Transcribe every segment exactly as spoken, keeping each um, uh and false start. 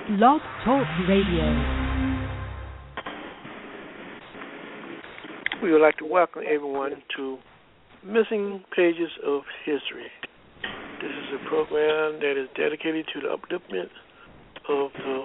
Blog Talk Radio. We would like to welcome everyone to Missing Pages of History. This is a program that is dedicated to the upliftment of the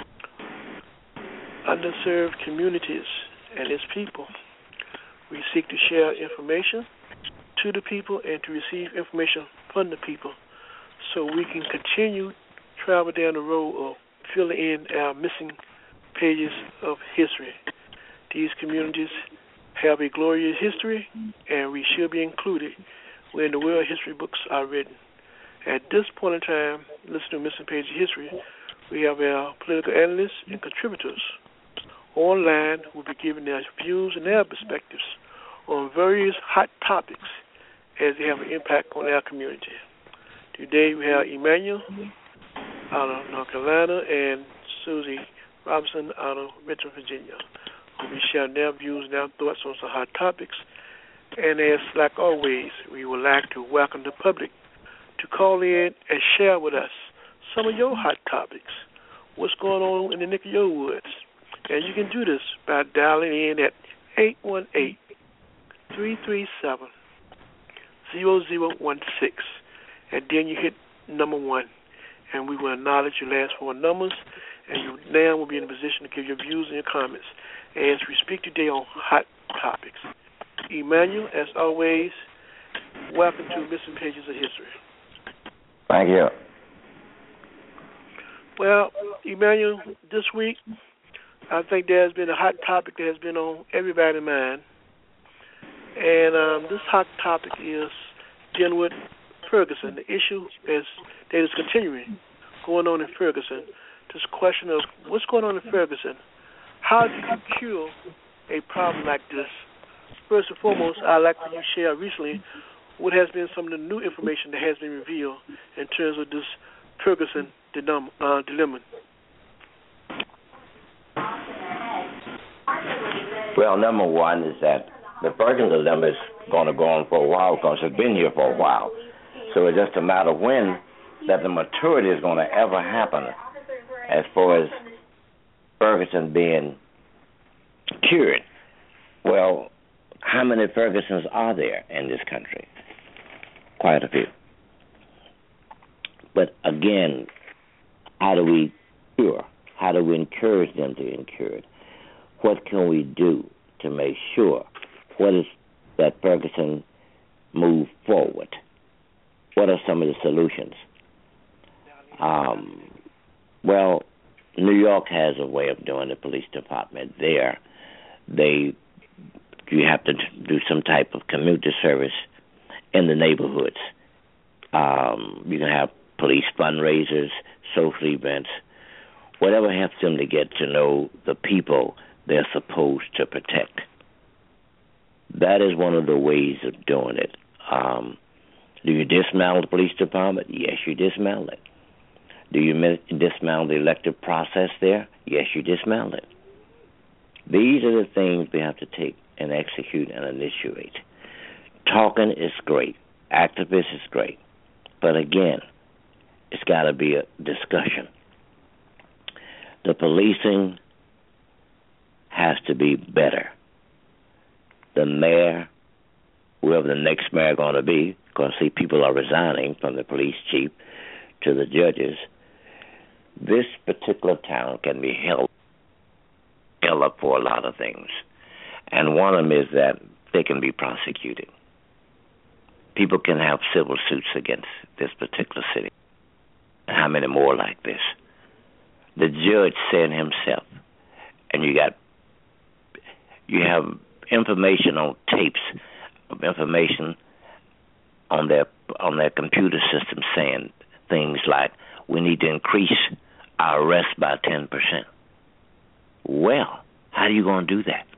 underserved communities and its people. We seek to share information to the people and to receive information from the people so we can continue travel down the road of filling in our missing pages of history. These communities have a glorious history, and we should be included when the world history books are written. At this point in time, listening to Missing Pages of History, we have our political analysts and contributors online who will be giving their views and their perspectives on various hot topics as they have an impact on our community. Today we have Emmanuel out of North Carolina and Susie Robinson out of Richmond, Virginia, who will be sharing their views and their thoughts on some hot topics. And as like always, we would like to welcome the public to call in and share with us some of your hot topics. What's going on in the neck of your woods? And you can do this by dialing in at eight one eight, three three seven, zero zero one six. And then you hit number one. And we will acknowledge your last four numbers. And you now will be in a position to give your views and your comments as we speak today on hot topics. Emmanuel, as always, welcome to Missing Pages of History. Thank you. Well, Emmanuel, this week, I think there has been a hot topic that has been on everybody's mind. And um, this hot topic is dealing with Ferguson. The issue is that is continuing going on in Ferguson. This question of what's going on in Ferguson. How do you cure a problem like this? First and foremost, I'd like for you to share recently what has been some of the new information that has been revealed in terms of this Ferguson uh, dilemma. Well, number one is that the Ferguson dilemma is going to go on for a while because it's been here for a while. So it's just a matter of when that the maturity is going to ever happen as far as Ferguson being cured. Well, how many Fergusons are there in this country? Quite a few. But again, how do we cure? How do we encourage them to be cured? What can we do to make sure? What is that Ferguson move forward? What are some of the solutions? Um, well, New York has a way of doing the police department there. They, you have to do some type of community service in the neighborhoods. Um, you can have police fundraisers, social events, whatever helps them to get to know the people they're supposed to protect. That is one of the ways of doing it. Um, do you dismantle the police department? Yes, you dismantle it. Do you dismantle the elective process there? Yes, you dismantle it. These are the things we have to take and execute and initiate. Talking is great. Activist is great. But again, it's got to be a discussion. The policing has to be better. The mayor, whoever the next mayor going to be, because see people are resigning from the police chief to the judges. This particular town can be held, held up for a lot of things. And one of them is that they can be prosecuted. People can have civil suits against this particular city. And how many more like this? The judge said himself, and you got, you have information on tapes of information on their on their computer system saying things like, we need to increase our arrests by ten percent. Well, how are you going to do that?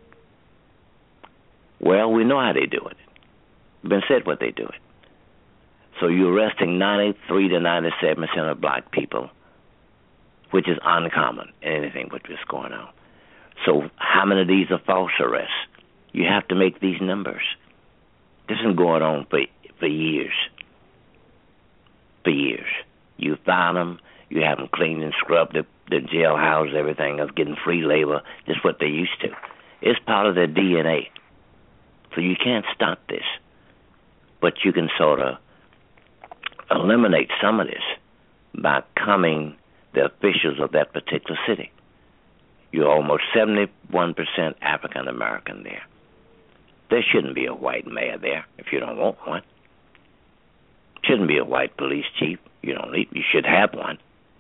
Well, we know how they do it. It's been said what they do it. So you're arresting ninety-three to ninety-seven percent of black people, which is uncommon in anything which is going on. So how many of these are false arrests? You have to make these numbers. This has been going on for, for years. For years. You find them, you have them cleaned and scrubbed the, the jailhouse, everything else, getting free labor. That's what they're used to. It's part of their D N A. So you can't stop this. But you can sort of eliminate some of this by becoming the officials of that particular city. You're almost seventy-one percent African American there. There shouldn't be a white mayor there if you don't want one. Shouldn't be a white police chief. You don't need. You should have one.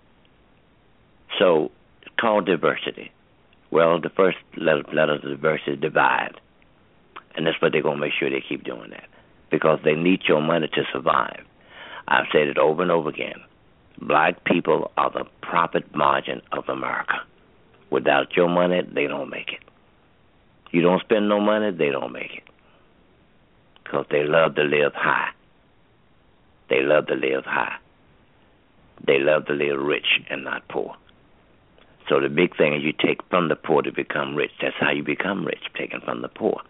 So it's called diversity. Well, the first letter, letter of diversity is divide, and that's what they're going to make sure they keep doing that, because they need your money to survive. I've said it over and over again. Black people are the profit margin of America. Without your money, they don't make it. You don't spend no money, they don't make it, because they love to live high. They love to live high. They love to live rich and not poor. So the big thing is you take from the poor to become rich. That's how you become rich, taking from the poor.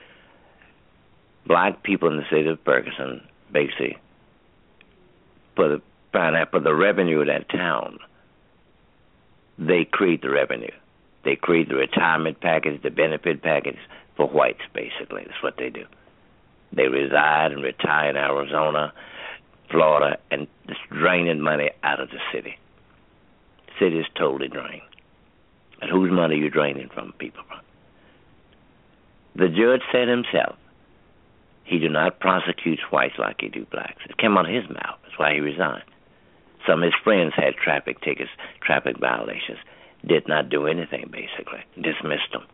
Black people in the city of Ferguson, basically, for the, for the revenue of that town, they create the revenue. They create the retirement package, the benefit package for whites, basically. That's what they do. They reside and retire in Arizona, Florida, and just draining money out of the city. The city is totally drained. And whose money are you draining from, people? The judge said himself, he do not prosecute whites like he do blacks. It came out of his mouth. That's why he resigned. Some of his friends had traffic tickets, traffic violations, did not do anything, basically, dismissed them.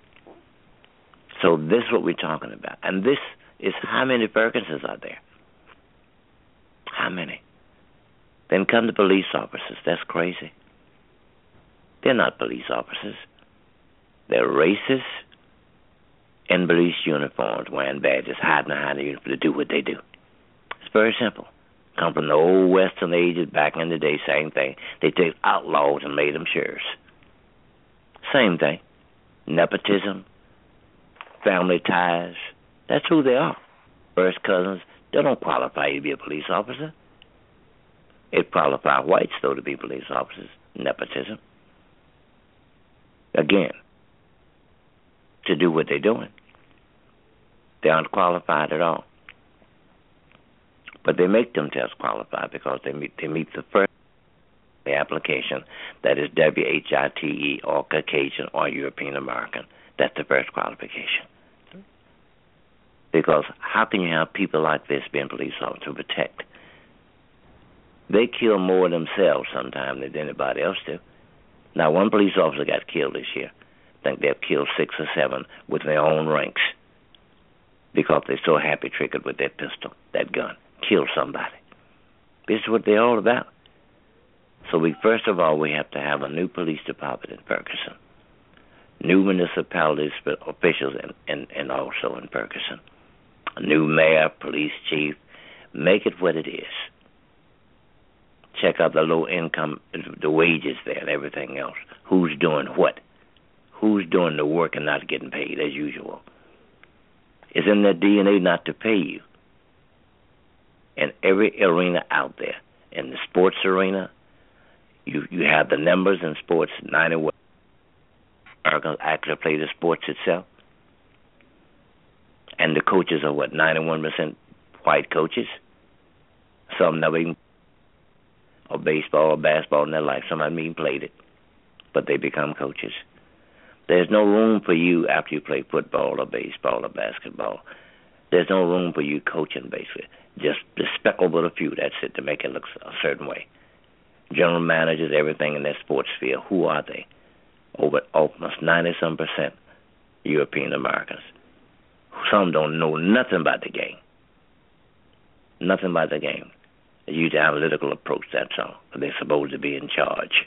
So this is what we're talking about. And this is how many Fergusons are there? How many? Then come the police officers. That's crazy. They're not police officers. They're racist in police uniforms, wearing badges, hiding behind the uniform to do what they do. It's very simple. Come from the old Western ages, back in the day, same thing. They take outlaws and made them sheriffs. Same thing. Nepotism, family ties. That's who they are. First cousins. They don't qualify you to be a police officer. It qualifies whites, though, to be police officers. Nepotism. Again, to do what they're doing. They aren't qualified at all. But they make themselves qualified because they meet they meet the first the application, that is W H I T E, or Caucasian or European American. That's the first qualification. Because how can you have people like this being police officers to protect? They kill more themselves sometimes than anybody else do. Now, one police officer got killed this year. I think they've killed six or seven with their own ranks because they're so happy triggered with their pistol, that gun. Kill somebody. This is what they're all about. So we first of all, we have to have a new police department in Ferguson, new municipalities officials, and, and, and also in Ferguson, a new mayor, police chief. Make it what it is. Check out the low income, the wages there, and everything else. Who's doing what? Who's doing the work and not getting paid as usual? It's in their D N A not to pay you. In every arena out there, in the sports arena, you you have the numbers in sports. ninety-one Americans actually play the sports itself, and the coaches are what, ninety-one percent white coaches. Some never even or baseball or basketball in their life. Some haven't even played it, but they become coaches. There's no room for you after you play football or baseball or basketball. There's no room for you coaching, basically. Just the speckle with a few, that's it, to make it look a certain way. General managers, everything in their sports sphere, who are they? Over almost ninety-some percent European Americans. Some don't know nothing about the game. Nothing about the game. They use the analytical approach, that's all. But they're supposed to be in charge.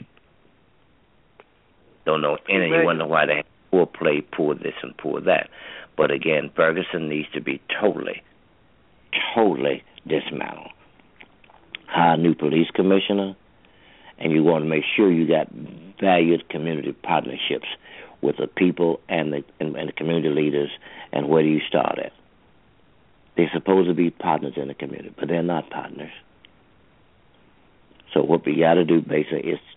Don't know any. You wonder why they have poor play, poor this and poor that. But again, Ferguson needs to be totally, totally dismantled. Hire a new police commissioner, and you want to make sure you got valued community partnerships with the people and the, and, and the community leaders. And where do you start at? They're supposed to be partners in the community, but they're not partners. So what we got to do basically is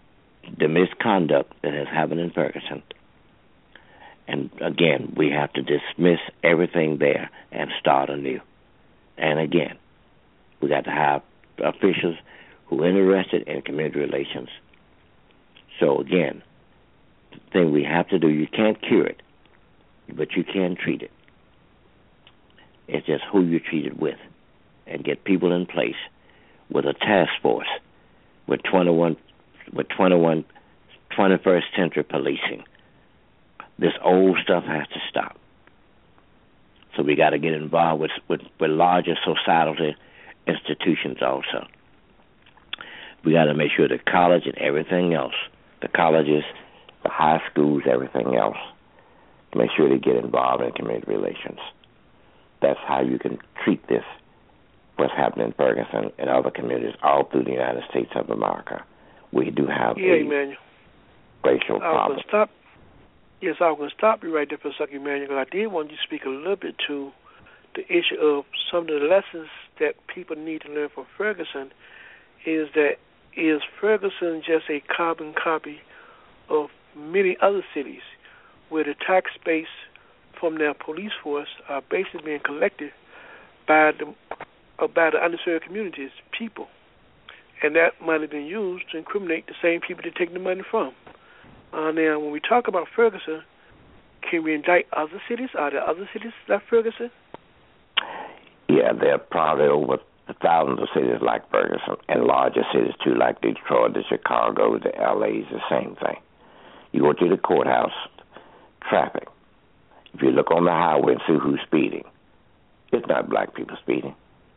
the misconduct that has happened in Ferguson. And again, we have to dismiss everything there and start anew. And again, we got to have officials who are interested in community relations. So again, the thing we have to do, you can't cure it, but you can treat it. It's just who you treat it with, and get people in place with a task force with twenty-one, with twenty-one, twenty-first century policing. This old stuff has to stop. So we got to get involved with, with, with larger societal institutions also. We got to make sure the college and everything else, the colleges, the high schools, everything else, to make sure they get involved in community relations. That's how you can treat this, what's happening in Ferguson and other communities all through the United States of America. We do have yeah, a Emmanuel. racial problem. Stop. Yes, I was going to stop you right there for a second, Emmanuel, because I did want you to speak a little bit to the issue of some of the lessons that people need to learn from Ferguson. Is that is Ferguson just a carbon copy of many other cities where the tax base from their police force are basically being collected by the uh, by the underserved communities, people, and that money being used to incriminate the same people they're taking the money from. Uh, now, when we talk about Ferguson, can we indict other cities? Are there other cities like Ferguson? Yeah, there are probably over thousands of cities like Ferguson, and larger cities too, like Detroit, the Chicago, the L A's, the same thing. You go to the courthouse, traffic. If you look on the highway and see who's speeding, it's not black people speeding.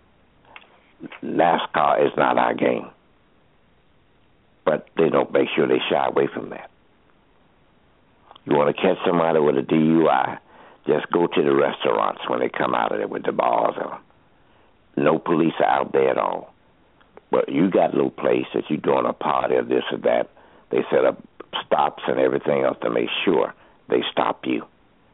NASCAR is not our game. But they don't make sure they shy away from that. You want to catch somebody with a D U I, just go to the restaurants when they come out of there with the bars on. No police are out there at all. But you got a little place that you're doing a party of this or that. They set up stops and everything else to make sure they stop you.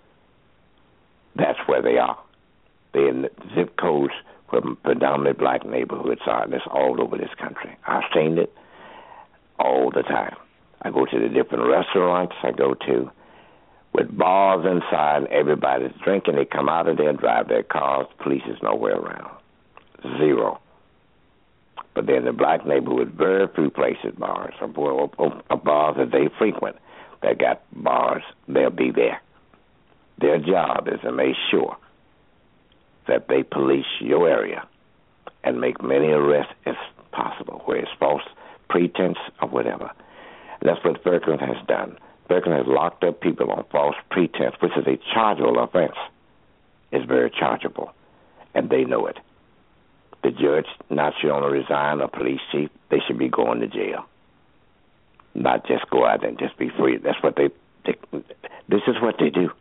That's where they are. They're in the zip codes where predominantly black neighborhoods are. And it's all over this country. I've seen it all the time. I go to the different restaurants I go to with bars inside, everybody's drinking. They come out of there, drive their cars. Police is nowhere around. Zero. But then the black neighborhood, very few places, bars, or, or, or bars that they frequent that got bars, they'll be there. Their job is to make sure that they police your area and make many arrests as possible, where it's false pretense or whatever. And that's what Ferguson has done. Ferguson has locked up people on false pretense, which is a chargeable offense. It's very chargeable, and they know it. The judge not should only resign, or police chief, they should be going to jail. Not just go out and just be free. That's what they, they this is what they do.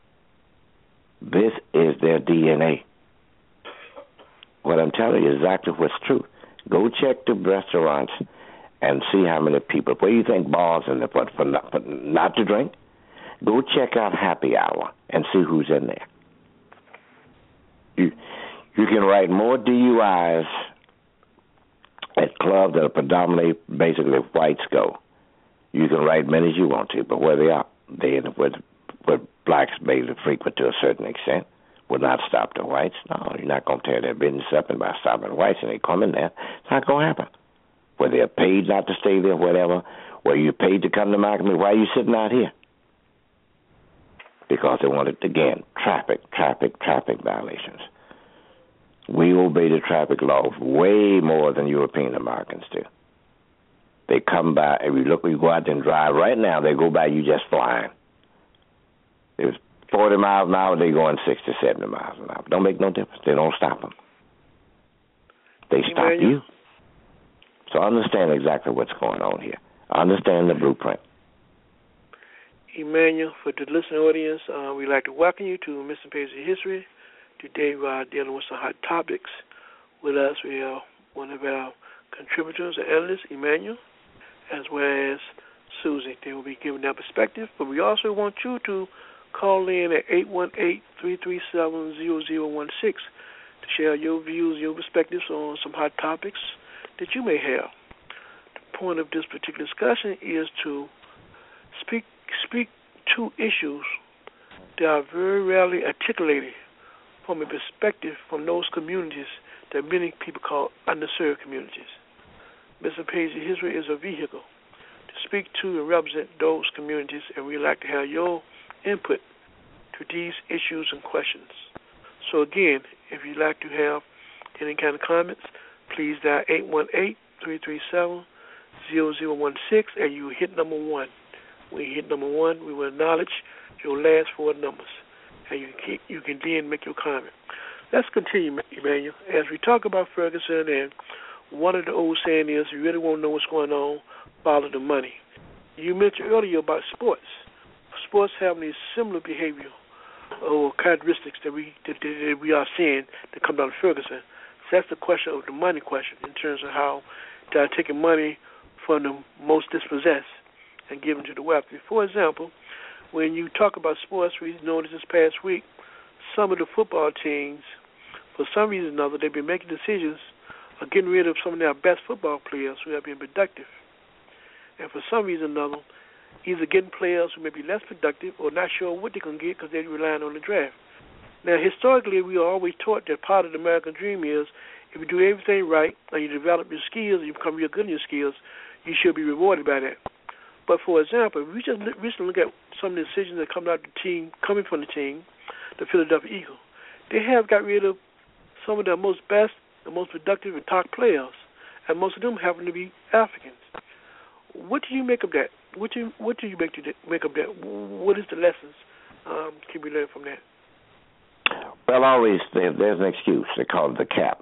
This is their D N A. What I'm telling you is exactly what's true. Go check the restaurants and see how many people. Where do you think bars in there for, for, not, for not to drink? Go check out happy hour and see who's in there. You you can write more D U Is at clubs that are predominantly basically whites go. You can write many as you want to, but where they are, they where, where blacks mainly frequent to a certain extent, will not stop the whites. No, you're not going to tear their business up and by stopping the whites and they come in there. It's not going to happen. Where they're paid not to stay there, whatever, where you're paid to come to my community, why are you sitting out here? Because they wanted, again, traffic, traffic, traffic violations. We obey the traffic laws way more than European Americans do. They come by, and we look, we go out there and drive. Right now, they go by you just flying. It was forty miles an hour, they going sixty, seventy miles an hour. Don't make no difference. They don't stop them. They stop you. So I understand exactly what's going on here. I understand the blueprint. Emmanuel, for the listening audience, uh, we'd like to welcome you to Missing Pages of History. Today we are dealing with some hot topics. With us, we have one of our contributors and analysts, Emmanuel, as well as Susie. They will be giving their perspective, but we also want you to call in at eight one eight, three three seven, zero zero one six to share your views, your perspectives on some hot topics that you may have. The point of this particular discussion is to speak speak to issues that are very rarely articulated from a perspective from those communities that many people call underserved communities. Mister Paisley, history is a vehicle to speak to and represent those communities, and we'd like to have your input to these issues and questions. So again, if you'd like to have any kind of comments, please dial eight one eight, three three seven, zero zero one six, and you hit number one. When you hit number one, we will acknowledge your last four numbers, and you can, you can then make your comment. Let's continue, Emmanuel. As we talk about Ferguson, and one of the old saying is, you really want to know what's going on, follow the money. You mentioned earlier about sports. Sports have these similar behavior or characteristics that we that, that we are seeing that come out of Ferguson. So that's the question of the money question in terms of how they are taking money from the most dispossessed and giving to the wealthy. For example, when you talk about sports, we noticed this past week, some of the football teams, for some reason or another, they've been making decisions of getting rid of some of their best football players who have been productive. And for some reason or another, either getting players who may be less productive or not sure what they're going to get because they're relying on the draft. Now, historically, we are always taught that part of the American dream is if you do everything right and you develop your skills and you become real good in your skills, you should be rewarded by that. But, for example, if we just recently look at some of the decisions that come out of the team, coming from the team, the Philadelphia Eagles, they have got rid of some of their most best, the most productive and top players, and most of them happen to be Africans. What do you make of that? What do you, what do you make, to make of that? What is the lessons um, can we learn from that? Well, always there, there's an excuse. They call it the cap.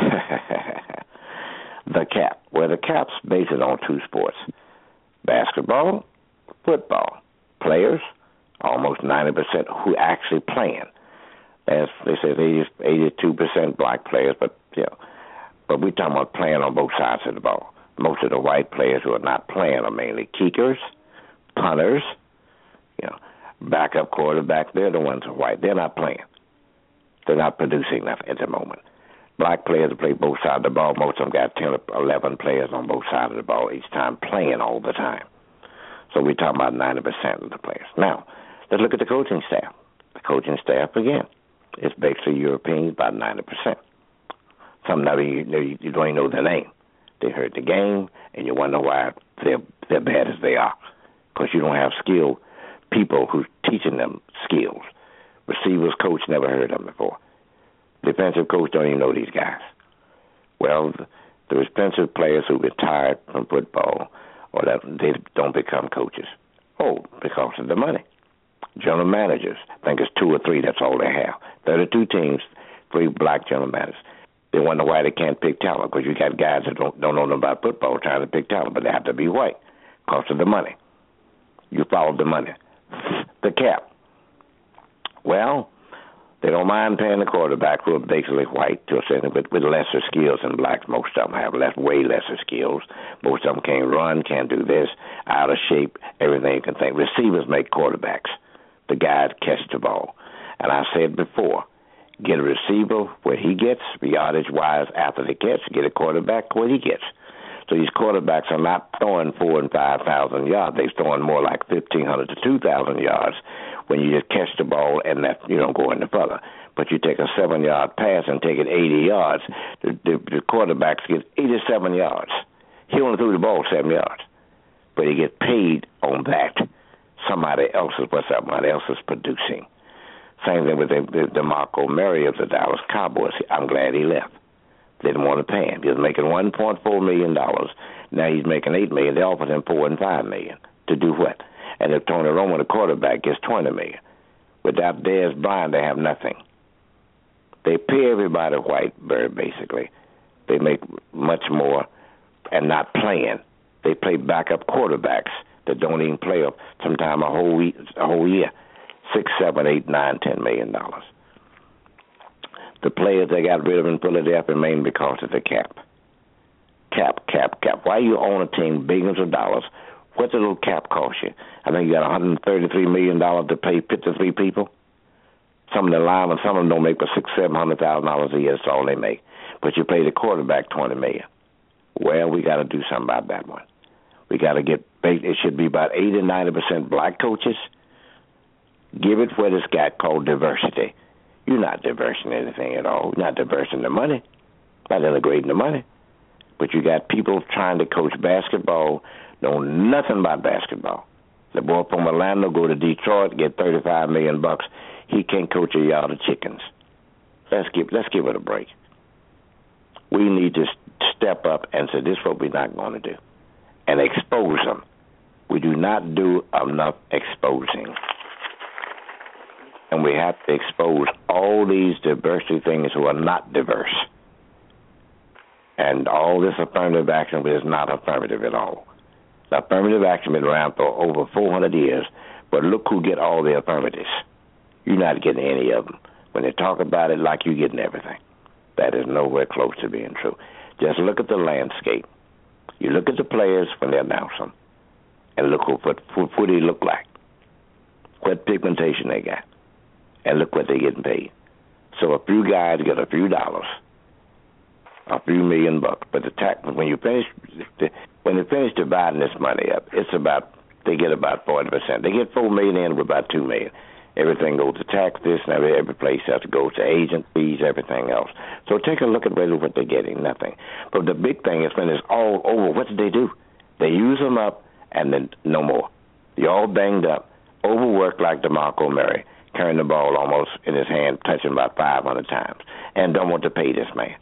The cap. Well, the cap's based on two sports, basketball, football. Players, almost ninety percent who actually playing. As they say, eighty-two percent black players, but you know, but we're talking about playing on both sides of the ball. Most of the white players who are not playing are mainly kickers, punters, you know, backup quarterback. They're the ones who are white. They're not playing. They're not producing enough at the moment. Black players play both sides of the ball. Most of them got ten or eleven players on both sides of the ball each time, playing all the time. So we're talking about ninety percent of the players. Now, let's look at the coaching staff. The coaching staff, again, is basically Europeans, about ninety percent. Some of you, you don't even know their name. They heard the game, and you wonder why they're, they're bad as they are, because you don't have skilled people who's teaching them skills. Receivers coach, never heard of them before. Defensive coach, don't even know these guys. Well, the, the defensive players who retired from football, or that they don't become coaches. Oh, because of the money. General managers, I think it's two or three, that's all they have. thirty-two teams, three black general managers. They wonder why they can't pick talent, because you got guys that don't, don't know nothing about football trying to pick talent, but they have to be white because of the money. You follow the money. The cap. Well, they don't mind paying the quarterback who are basically white to a certain, with, with lesser skills than blacks. Most of them have less, way lesser skills. Most of them can't run, can't do this, out of shape, everything you can think. Receivers make quarterbacks. The guy catch the ball. And I said before, get a receiver where he gets, yardage-wise after the catch, get a quarterback where he gets. So these quarterbacks are not throwing four and five thousand yards. They're throwing more like fifteen hundred to two thousand yards when you just catch the ball and that you don't go any further. But you take a seven-yard pass and take it eighty yards, the, the, the quarterbacks get eighty-seven yards. He only threw the ball seven yards, but he gets paid on that. Somebody else is what somebody else is producing. Same thing with the, the, the DeMarco Murray of the Dallas Cowboys. I'm glad he left. They didn't want to pay him. He was making one point four million dollars. Now he's making eight million dollars. They offered him four and five million dollars. To do what? And if Tony Romo, the quarterback, gets twenty million dollars. Without Dez Bryant, they have nothing. They pay everybody white, very basically. They make much more and not playing. They play backup quarterbacks that don't even play sometime a whole week, a whole year. Six, seven, eight, nine, ten million dollars. The players they got rid of in Philadelphia mainly because of the cap. Cap, cap, cap. Why you own a team billions of dollars? What's a little cap cost you? I think you got one hundred thirty-three million dollars to pay fifty-three people. Some of the linemen, some of them don't make but six, seven hundred thousand dollars a year. That's all they make. But you pay the quarterback twenty million. Well, we got to do something about that one. We got to get, it should be about eighty to ninety percent black coaches. Give it what it's got called diversity. You're not diversing anything at all. You're not diversing the money, not integrating the money. But you got people trying to coach basketball, know nothing about basketball. The boy from Orlando go to Detroit, get thirty-five million bucks. He can't coach a yard of chickens. Let's give let's give it a break. We need to step up and say this is what we're not going to do, and expose them. We do not do enough exposing, and we have to expose all these diversity things who are not diverse. And all this affirmative action is not affirmative at all. The affirmative action has been around for over four hundred years, but look who get all the affirmatives. You're not getting any of them. When they talk about it like you're getting everything, that is nowhere close to being true. Just look at the landscape. You look at the players when they announce them, and look what, what, what they look like, what pigmentation they got, and look what they're getting paid. So a few guys get a few dollars, a few million bucks, but the tax, when you finish, when they finish dividing this money up, it's about, they get about forty percent. They get four million in with about two million. Everything goes to tax, this and every, every place has to go to agent fees, everything else. So take a look at really what they're getting, nothing. But the big thing is when it's all over, what do they do? They use them up and then no more. You're all banged up, overworked like DeMarco Murray, carrying the ball almost in his hand, touching about five hundred times, and don't want to pay this man.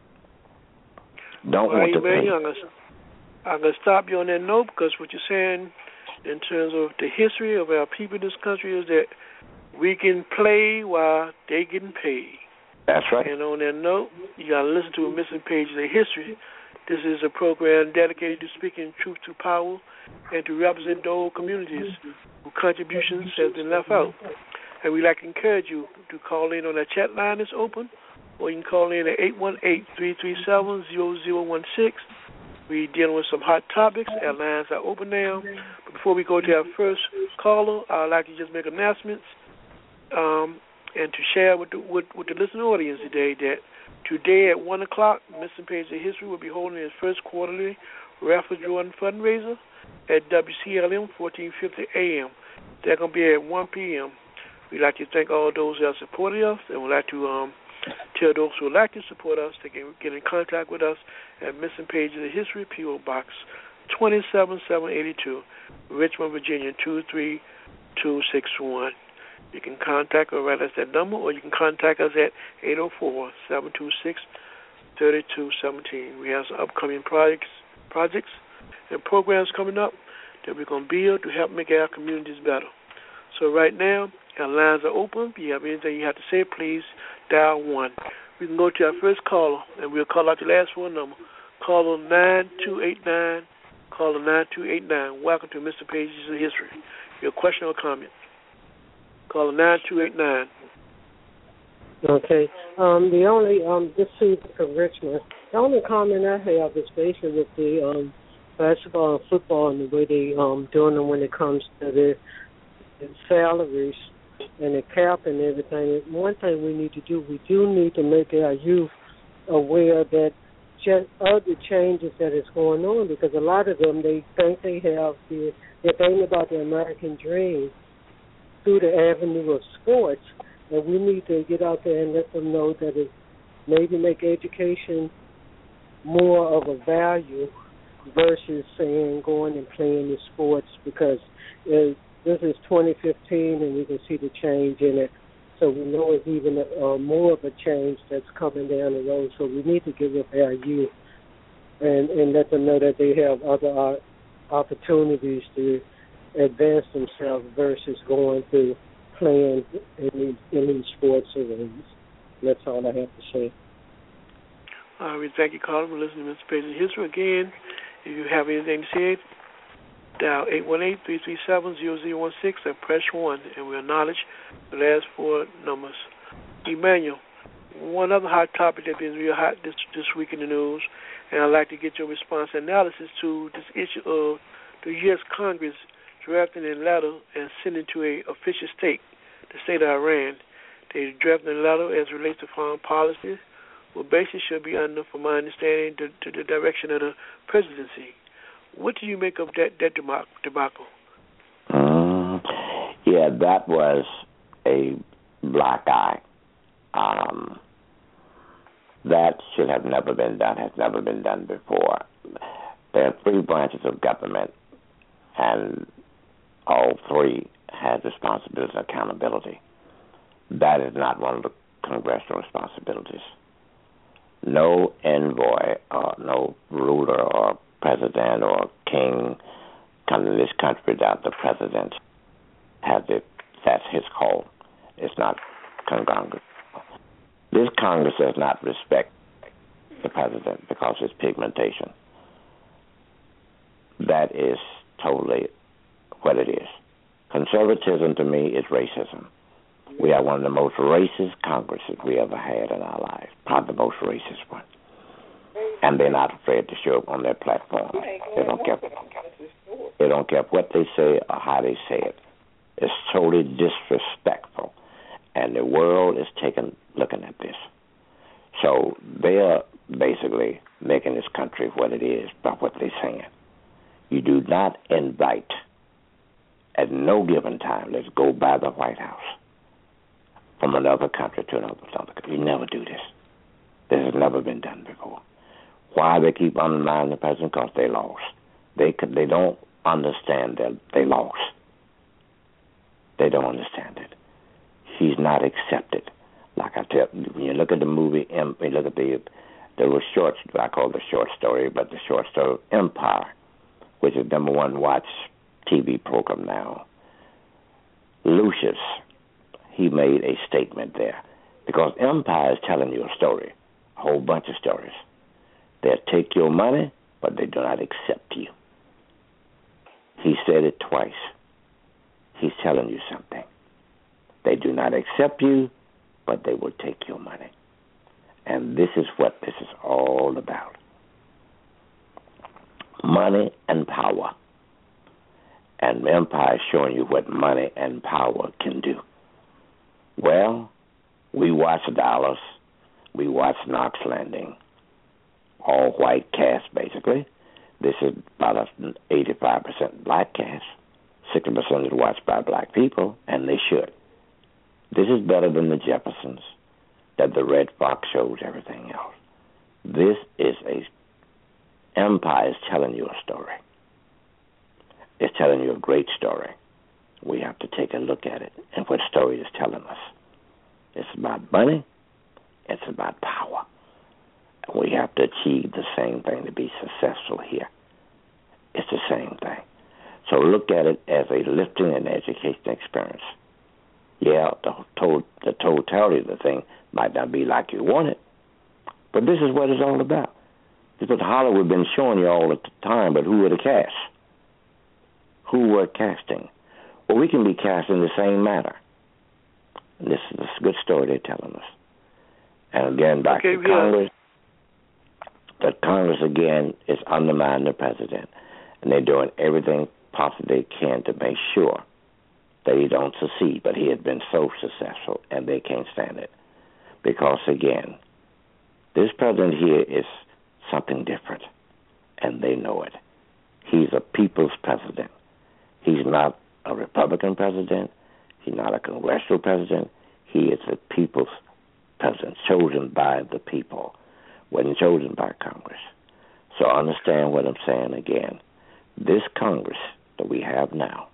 Don't well, want to man, pay. I'm going to stop you on that note because what you're saying in terms of the history of our people in this country is that we can play while they getting paid. That's right. And on that note, you got to listen to a missing page of the history. This is a program dedicated to speaking truth to power and to represent those communities whose contributions have been left out. And we'd like to encourage you to call in on that chat line that's open, or you can call in at eight one eight, three three seven, zero zero one six. We're dealing with some hot topics. Our lines are open now. But before we go to our first caller, I'd like to just make announcements um, and to share with the, with, with the listening audience today that today at one o'clock, Missing Page of History will be holding its first quarterly raffle drawing fundraiser at W C L M fourteen fifty A M. They're going to be at one P M We'd like to thank all those that are supporting us, and we'd like to um, tell those who would like to support us to get, get in contact with us at Missing Pages of History, P O. Box twenty-seven seven eighty-two, Richmond, Virginia two three two six one. You can contact or write us that number, or you can contact us at eight oh four, seven two six, three two one seven. We have some upcoming projects, projects and programs coming up that we're going to build to help make our communities better. So right now, our lines are open. If you have anything you have to say, please dial one. We can go to our first caller, and we'll call out the last four number. Caller nine two eight nine. Caller nine two eight nine. Welcome to Mister Pages of History. Your question or comment? Caller nine two eight nine. Okay. Um, the only, um, this is from Richmond. The only comment I have is basically with the um, basketball and football and the way they um doing them when it comes to the, the salaries and the cap and everything. One thing we need to do, we do need to make our youth aware that just other changes that is going on, because a lot of them, they think they have the, they're thinking about the American dream through the avenue of sports, and we need to get out there and let them know that it maybe make education more of a value versus saying going and playing the sports, because it, this is twenty fifteen and we can see the change in it. So we know it's even uh, more of a change that's coming down the road. So we need to give with our youth and, and let them know that they have other uh, opportunities to advance themselves versus going through playing in these, in these sports arenas. That's all I have to say. Uh, we thank you, caller, for listening to Mister Page of History. Again, if you have anything to say, dial eight one eight, three three seven, zero zero one six and press one, and we acknowledge the last four numbers. Emmanuel, one other hot topic that's been real hot this this week in the news, and I'd like to get your response and analysis to this issue of the U S Congress drafting a letter and sending to a official state, the state of Iran. They drafted a letter as it relates to foreign policy, well, basically should be under, from my understanding, to, to the direction of the presidency. What do you make of that that debacle? Mm, yeah, that was a black eye. Um, that should have never been done, has never been done before. There are three branches of government, and all three have responsibility and accountability. That is not one of the congressional responsibilities. No envoy or no ruler or president or king come to this country without the president has it. That's his call. It's not Congress. This Congress does not respect the president because of his pigmentation. That is totally what it is. Conservatism to me is racism. We are one of the most racist Congresses we ever had in our lives, probably the most racist one. And they're not afraid to show up on their platform. They don't care. They don't care what they say or how they say it. It's totally disrespectful, and the world is taking looking at this. So they are basically making this country what it is by what they're saying. You do not invite at no given time. Let's go by the White House from another country to another country. You never do this. This has never been done before. Why they keep undermining the president? Because they lost. They could, they don't understand that they lost. They don't understand it. He's not accepted. Like I tell you, when you look at the movie, when you look at the, there was short, I call it the short story, but the short story Empire, which is number one watch T V program now. Lucius, he made a statement there. Because Empire is telling you a story, a whole bunch of stories. They'll take your money, but they do not accept you. He said it twice. He's telling you something. They do not accept you, but they will take your money. And this is what this is all about. Money and power. And Empire is showing you what money and power can do. Well, we watch Dallas. We watch Knox Landing. All white cast, basically. This is about an eighty-five percent black cast. sixty percent is watched by black people, and they should. This is better than the Jeffersons, that the Red Fox shows, everything else. This is a Empire is telling you a story. It's telling you a great story. We have to take a look at it and what story is telling us. It's about money. It's about power. And we have to achieve the same thing to be successful here. It's the same thing. So look at it as a lifting and education experience. Yeah, the, to- the totality of the thing might not be like you want it, but this is what it's all about. This is what Hollywood been showing you all the time, but who were the cast? Who were casting? Well, we can be cast in the same manner. And this is a good story they're telling us. And again, back okay, to yeah. Congress, the Congress, again, is undermining the president. And they're doing everything possible they can to make sure that he don't succeed. But he has been so successful, and they can't stand it. Because, again, this president here is something different, and they know it. He's a people's president. He's not a Republican president. He's not a congressional president. He is a people's president, chosen by the people, wasn't chosen by Congress. So understand what I'm saying again. This Congress that we have now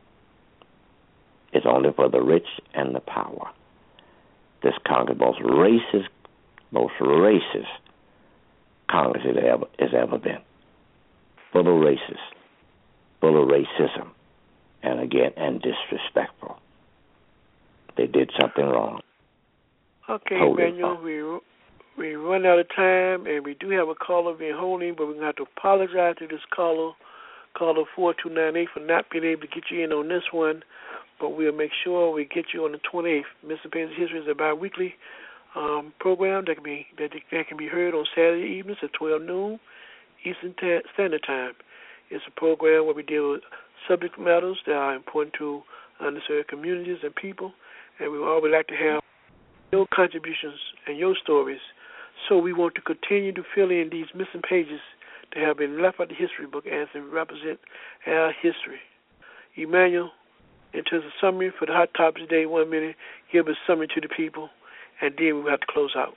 is only for the rich and the power. This Congress, most racist, most racist Congress it ever has ever been. Full of racist, full of racism, and again, and disrespectful. They did something wrong. Okay, Totally Emmanuel, wrong. we we run out of time, and we do have a caller being holding, but we're going to have to apologize to this caller, caller four two nine eight, for not being able to get you in on this one, but we'll make sure we get you on the twenty-eighth. Mister Paine's History is a bi-weekly um, program that can be that, that can be heard on Saturday evenings at twelve noon Eastern ta- Standard Time. It's a program where we deal with subject matters that are important to underserved communities and people, and we always like to have your contributions and your stories. So we want to continue to fill in these missing pages that have been left out of the history book as they represent our history. Emmanuel, in terms of summary for the hot topics today, one minute, give a summary to the people, and then we'll have to close out.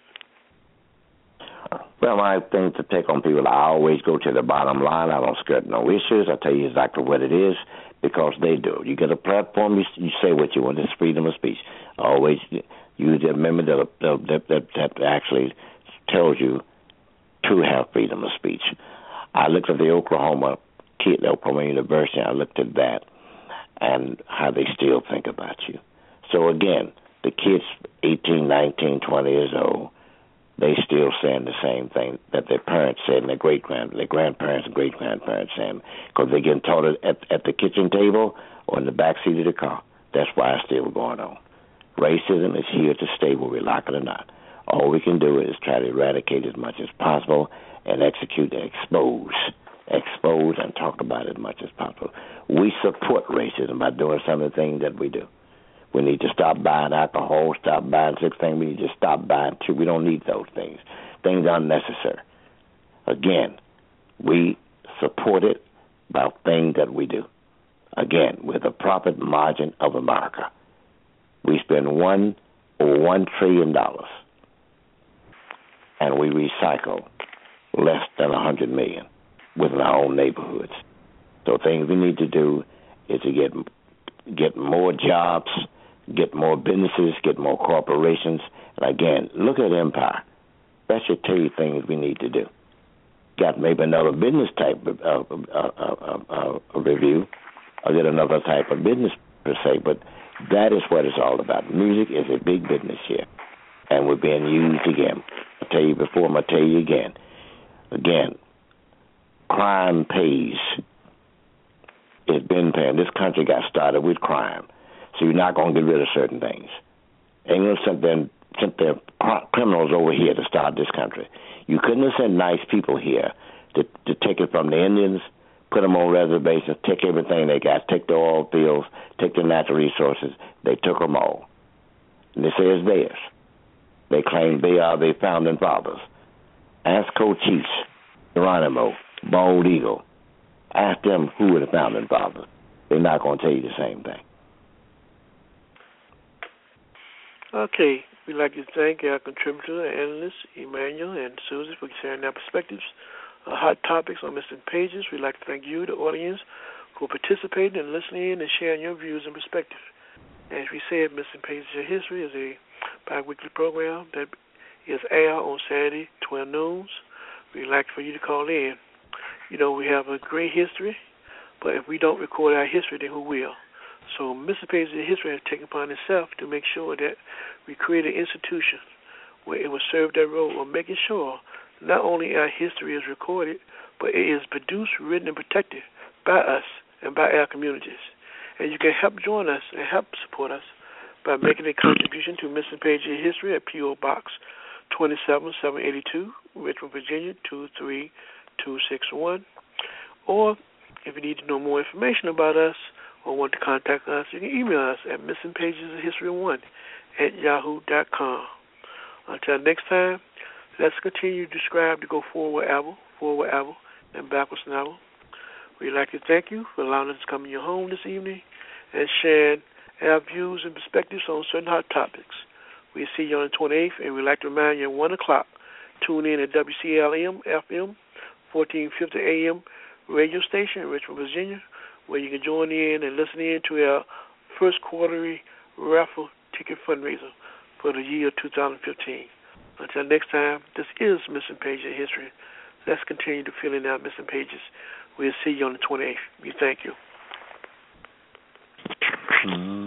Well, my thing to take on people, I always go to the bottom line. I don't skirt no issues. I tell you exactly what it is because they do. You get a platform, you, you say what you want. It's freedom of speech. Always use the amendment that, that, that, that actually tells you to have freedom of speech. I looked at the Oklahoma kid, the Oklahoma University, I looked at that and how they still think about you. So, again, the kids eighteen, nineteen, twenty years old, they still saying the same thing that their parents said and their great-grand, their grandparents and great-grandparents saying because they're getting taught it at, at the kitchen table or in the back seat of the car. That's why it's still going on. Racism is here to stay, whether we like it or not. All we can do is try to eradicate as much as possible and execute and expose, expose and talk about it as much as possible. We support racism by doing some of the things that we do. We need to stop buying alcohol, stop buying six things. We need to stop buying two. We don't need those things. Things are unnecessary. Again, we support it by things that we do. Again, with the profit margin of America. We spend one or one trillion dollars, and we recycle less than a hundred million within our own neighborhoods. So things we need to do is to get get more jobs, get more businesses, get more corporations. And again, look at Empire. That should tell you things we need to do. Got maybe another business type of uh, uh, uh, uh, uh, review, or get another type of business per se, but that is what it's all about. Music is a big business here, and we're being used again. I'll tell you before, I'm going to tell you again. Again, crime pays. It's been paying. This country got started with crime, so you're not going to get rid of certain things. England sent their, sent their criminals over here to start this country. You couldn't have sent nice people here to, to take it from the Indians, put them on reservations, take everything they got, take the oil fields, take the natural resources. They took them all. And they say it's theirs. They claim they are the founding fathers. Ask Cochise, Geronimo, Bald Eagle. Ask them who were the founding fathers. They're not going to tell you the same thing. Okay. We'd like to thank our contributor, analysts, Emmanuel and Susie, for sharing their perspectives. Uh, hot topics on missing pages. We'd like to thank you, the audience, for participating and listening in and sharing your views and perspectives. As we said, Missing Pages of History is a bi-weekly program that is aired on Saturday, twelve noon. We'd like for you to call in. You know, we have a great history, but if we don't record our history, then who will? So Missing Pages of History has taken upon itself to make sure that we create an institution where it will serve that role of making sure not only our history is recorded, but it is produced, written, and protected by us and by our communities. And you can help join us and help support us by making a contribution to Missing Pages of History at P O. Box twenty-seven seven eighty-two, Richmond, Virginia two three two six one. Or if you need to know more information about us or want to contact us, you can email us at missing pages of history one at yahoo dot com. Until next time, let's continue to strive to go forward ever, forward ever, and backwards never. We'd like to thank you for allowing us to come in your home this evening and sharing our views and perspectives on certain hot topics. We'll see you on the twenty-eighth, and we'd like to remind you at one o'clock, tune in at W C L M F M, fourteen fifty A M radio station in Richmond, Virginia, where you can join in and listen in to our first quarterly raffle ticket fundraiser for the year two thousand fifteen. Until next time, this is Missing Pages of History. Let's continue to fill in our missing pages. We'll see you on the twenty-eighth. We thank you. Mm-hmm.